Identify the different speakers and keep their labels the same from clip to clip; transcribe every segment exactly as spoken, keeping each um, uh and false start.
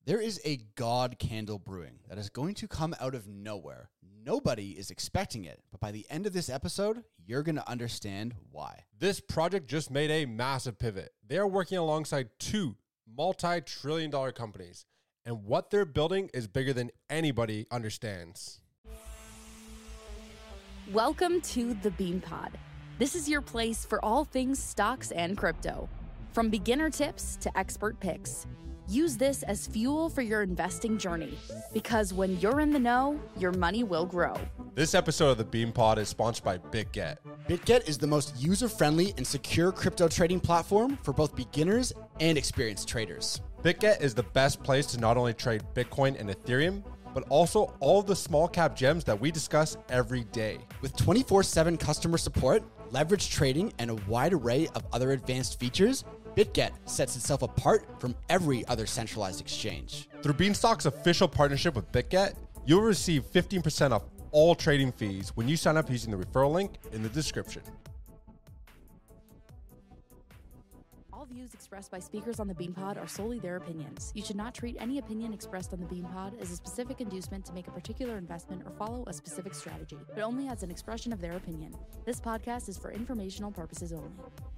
Speaker 1: There is a God candle brewing that is going to come out of nowhere. Nobody is expecting it, but by the end of this episode, you're going to understand why.
Speaker 2: This project just made a massive pivot. They are working alongside two multi-trillion dollar companies, and what they're building is bigger than anybody understands.
Speaker 3: Welcome to the Bean Pod. This is your place for all things stocks and crypto. From beginner tips to expert picks. Use this as fuel for your investing journey, because when you're in the know, your money will grow.
Speaker 2: This episode of the Bean Pod is sponsored by BitGet.
Speaker 1: BitGet is the most user-friendly and secure crypto trading platform for both beginners and experienced traders.
Speaker 2: BitGet is the best place to not only trade Bitcoin and Ethereum, but also all of the small cap gems that we discuss every day.
Speaker 1: With twenty-four seven customer support, leverage trading, and a wide array of other advanced features, BitGet sets itself apart from every other centralized exchange.
Speaker 2: Through Beanstalk's official partnership with BitGet, you'll receive fifteen percent off all trading fees when you sign up using the referral link in the description.
Speaker 3: All views expressed by speakers on the Bean Pod are solely their opinions. You should not treat any opinion expressed on the Bean Pod as a specific inducement to make a particular investment or follow a specific strategy, but only as an expression of their opinion. This podcast is for informational purposes only.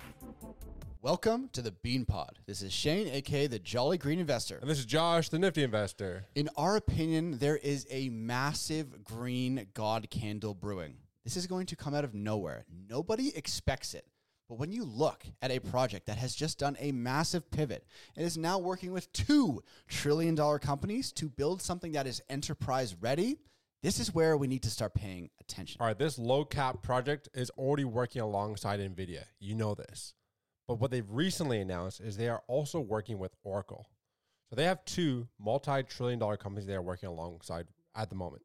Speaker 1: Welcome to the Bean Pod. This is Shane, aka the Jolly Green Investor.
Speaker 2: And this is Josh, the Nifty Investor.
Speaker 1: In our opinion, there is a massive green God candle brewing. This is going to come out of nowhere. Nobody expects it. But when you look at a project that has just done a massive pivot and is now working with two trillion dollar companies to build something that is enterprise ready, this is where we need to start paying attention.
Speaker 2: All right, this low cap project is already working alongside NVIDIA. You know this. But what they've recently announced is they are also working with Oracle. So they have two multi-trillion dollar companies they are working alongside at the moment.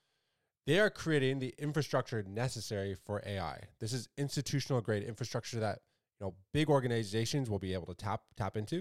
Speaker 2: They are creating the infrastructure necessary for A I. This is institutional grade infrastructure that, you know, big organizations will be able to tap tap into.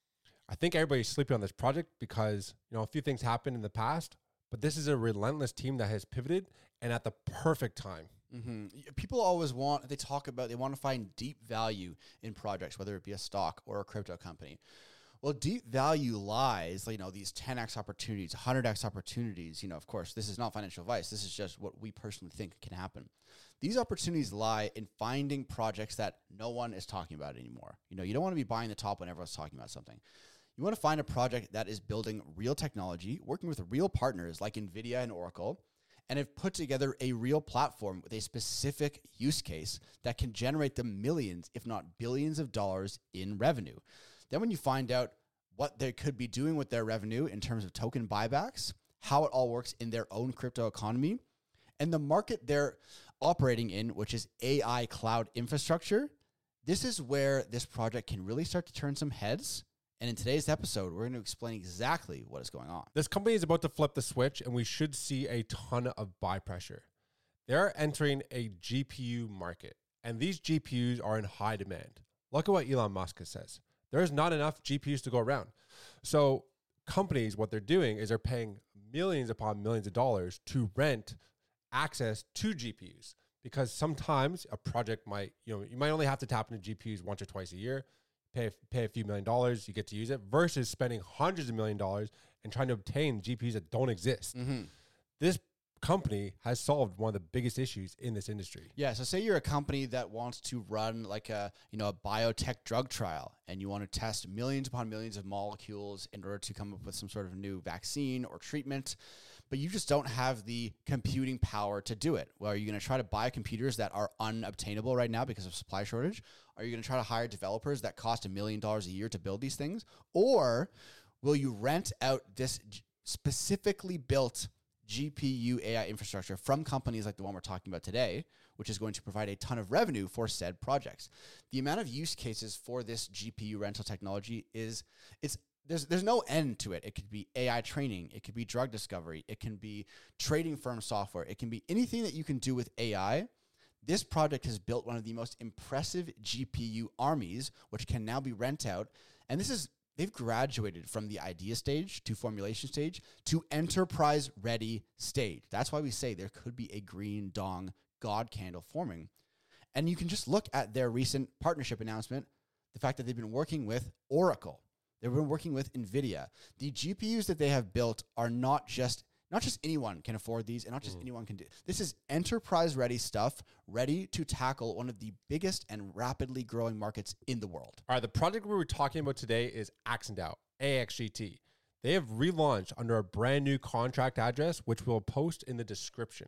Speaker 2: I think everybody's sleeping on this project because, you know, a few things happened in the past, but this is a relentless team that has pivoted and at the perfect time.
Speaker 1: Mm-hmm. People always want, they talk about, they want to find deep value in projects, whether it be a stock or a crypto company. Well, deep value lies, you know, these ten X opportunities, one hundred X opportunities. You know, of course, this is not financial advice. This is just what we personally think can happen. These opportunities lie in finding projects that no one is talking about anymore. You know, you don't want to be buying the top when everyone's talking about something. You want to find a project that is building real technology, working with real partners like NVIDIA and Oracle, and have put together a real platform with a specific use case that can generate them millions, if not billions of dollars in revenue. Then when you find out what they could be doing with their revenue in terms of token buybacks, how it all works in their own crypto economy, and the market they're operating in, which is A I cloud infrastructure, this is where this project can really start to turn some heads. And in today's episode, we're going to explain exactly what is going on.
Speaker 2: This company is about to flip the switch, and we should see a ton of buy pressure. They're entering a G P U market, and these G P Us are in high demand. Look at what Elon Musk says. There's not enough G P Us to go around. So companies, what they're doing is they're paying millions upon millions of dollars to rent access to G P Us, because sometimes a project might, you know, you might only have to tap into G P Us once or twice a year. Pay, pay a few million dollars, you get to use it, versus spending hundreds of million dollars and trying to obtain G P Us that don't exist.
Speaker 1: Mm-hmm.
Speaker 2: This company has solved one of the biggest issues in this industry.
Speaker 1: Yeah, so say you're a company that wants to run like a, you know, a biotech drug trial, and you want to test millions upon millions of molecules in order to come up with some sort of new vaccine or treatment, but you just don't have the computing power to do it. Well, are you going to try to buy computers that are unobtainable right now because of supply shortage? Are you going to try to hire developers that cost a million dollars a year to build these things? Or will you rent out this specifically built G P U A I infrastructure from companies like the one we're talking about today, which is going to provide a ton of revenue for said projects? The amount of use cases for this G P U rental technology is, it's There's there's no end to it. It could be A I training. It could be drug discovery. It can be trading firm software. It can be anything that you can do with A I. This project has built one of the most impressive G P U armies, which can now be rent out. And this is, they've graduated from the idea stage to formulation stage to enterprise ready stage. That's why we say there could be a green dong God candle forming. And you can just look at their recent partnership announcement, the fact that they've been working with Oracle. They've been working with NVIDIA. The G P Us that they have built are not just Not just anyone can afford these, and not just mm. anyone can do. This is enterprise-ready stuff, ready to tackle one of the biggest and rapidly growing markets in the world.
Speaker 2: All right, the project we were talking about today is Axendao, A X G T. They have relaunched under a brand new contract address, which we'll post in the description.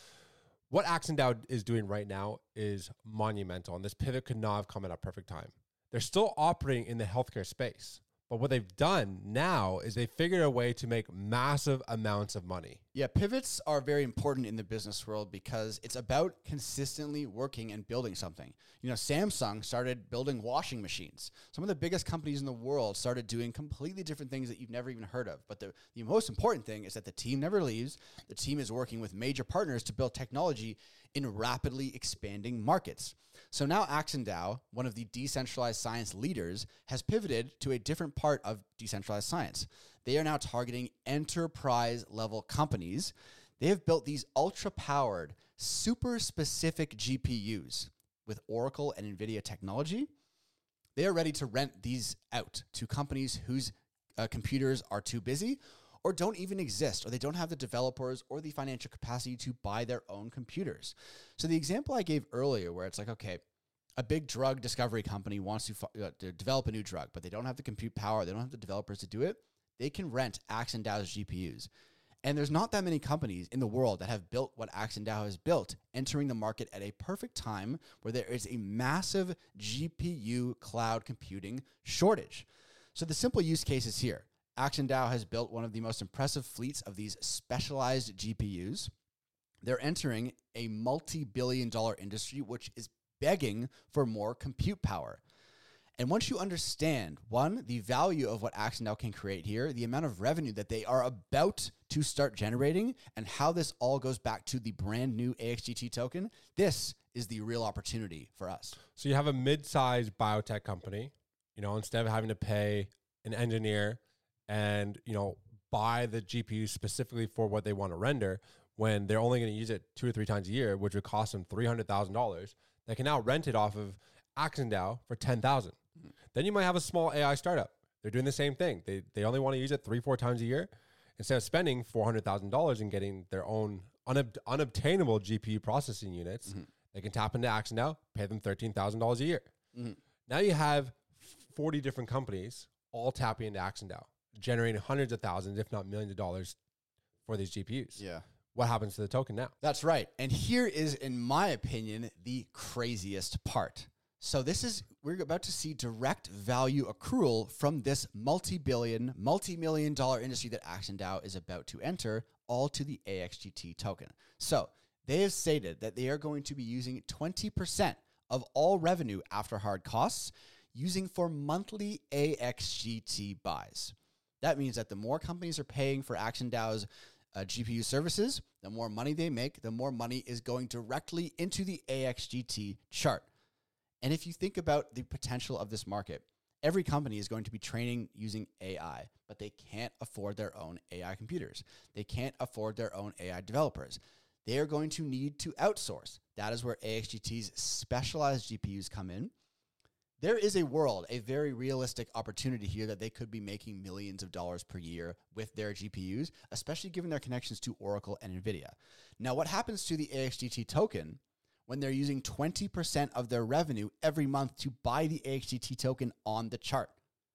Speaker 2: What Axendao is doing right now is monumental, and this pivot could not have come at a perfect time. They're still operating in the healthcare space. But what they've done now is they figured a way to make massive amounts of money.
Speaker 1: Yeah, pivots are very important in the business world because it's about consistently working and building something. You know, Samsung started building washing machines. Some of the biggest companies in the world started doing completely different things that you've never even heard of. But the, the most important thing is that the team never leaves. The team is working with major partners to build technology in rapidly expanding markets. So now Axendao, one of the decentralized science leaders, has pivoted to a different part of decentralized science. They are now targeting enterprise-level companies. They have built these ultra-powered, super-specific G P Us with Oracle and NVIDIA technology. They are ready to rent these out to companies whose uh, computers are too busy or don't even exist, or they don't have the developers or the financial capacity to buy their own computers. So the example I gave earlier where it's like, okay, a big drug discovery company wants to, uh, to develop a new drug, but they don't have the compute power, they don't have the developers to do it, they can rent Axendao's G P Us. And there's not that many companies in the world that have built what Axendao has built, entering the market at a perfect time where there is a massive G P U cloud computing shortage. So the simple use case is here. Axendao has built one of the most impressive fleets of these specialized G P Us. They're entering a multi-billion dollar industry, which is begging for more compute power. And once you understand, one, the value of what Axendao can create here, the amount of revenue that they are about to start generating, and how this all goes back to the brand new A X G T token, this is the real opportunity for us.
Speaker 2: So you have a mid-sized biotech company, you know, instead of having to pay an engineer and, you know, buy the G P U specifically for what they want to render, when they're only going to use it two or three times a year, which would cost them three hundred thousand dollars, they can now rent it off of Axendao for ten thousand dollars. Mm-hmm. Then you might have a small A I startup. They're doing the same thing. They they only want to use it three, four times a year. Instead of spending four hundred thousand dollars and getting their own unob- unobtainable G P U processing units, mm-hmm. they can tap into Axendao, pay them thirteen thousand dollars a year. Mm-hmm. Now you have forty different companies all tapping into Axendao, generating hundreds of thousands, if not millions of dollars for these G P Us.
Speaker 1: Yeah.
Speaker 2: What happens to the token now?
Speaker 1: That's right. And here is, in my opinion, the craziest part. So this is, we're about to see direct value accrual from this multi-billion, multi-million dollar industry that Axendao is about to enter, all to the A X G T token. So they have stated that they are going to be using twenty percent of all revenue after hard costs using for monthly A X G T buys. That means that the more companies are paying for Axendao's uh, G P U services, the more money they make, the more money is going directly into the A X G T chart. And if you think about the potential of this market, every company is going to be training using A I, but they can't afford their own A I computers. They can't afford their own A I developers. They are going to need to outsource. That is where A X G T's specialized G P Us come in. There is a world, a very realistic opportunity here that they could be making millions of dollars per year with their G P Us, especially given their connections to Oracle and NVIDIA. Now, what happens to the A X G T token when they're using twenty percent of their revenue every month to buy the A X G T token on the chart?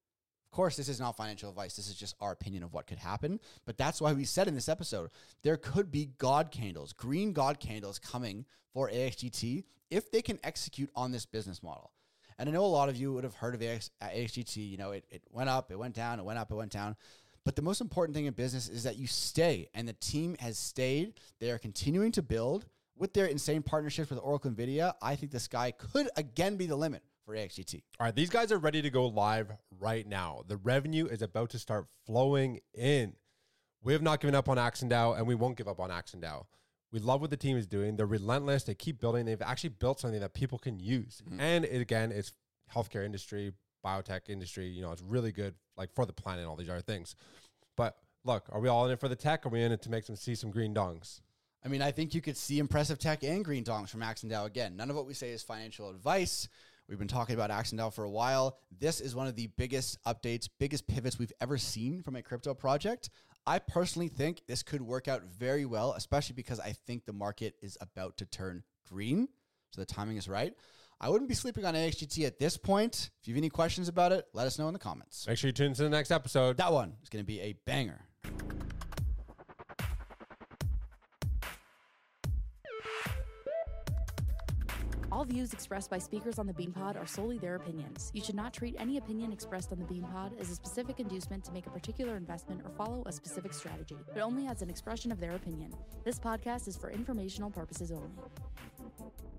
Speaker 1: Of course, this is not financial advice. This is just our opinion of what could happen. But that's why we said in this episode, there could be God candles, green God candles coming for A X G T if they can execute on this business model. And I know a lot of you would have heard of A X G T. You know, it, it went up, it went down, it went up, it went down. But the most important thing in business is that you stay, and the team has stayed. They are continuing to build. With their insane partnerships with Oracle and NVIDIA, I think the sky could again be the limit for A X G T.
Speaker 2: All right, these guys are ready to go live right now. The revenue is about to start flowing in. We have not given up on Axendao, and we won't give up on Axendao. We love what the team is doing. They're relentless. They keep building. They've actually built something that people can use. Mm-hmm. And it, again, it's healthcare industry, biotech industry. You know, it's really good, like for the planet and all these other things. But look, are we all in it for the tech? Or are we in it to make some see some green dongs?
Speaker 1: I mean, I think you could see impressive tech and green dongs from Axendao again. None of what we say is financial advice. We've been talking about Axie Infinity for a while. This is one of the biggest updates, biggest pivots we've ever seen from a crypto project. I personally think this could work out very well, especially because I think the market is about to turn green. So the timing is right. I wouldn't be sleeping on A X G T at this point. If you have any questions about it, let us know in the comments.
Speaker 2: Make sure you tune into the next episode.
Speaker 1: That one is going to be a banger.
Speaker 3: All views expressed by speakers on the BeanPod are solely their opinions. You should not treat any opinion expressed on the BeanPod as a specific inducement to make a particular investment or follow a specific strategy, but only as an expression of their opinion. This podcast is for informational purposes only.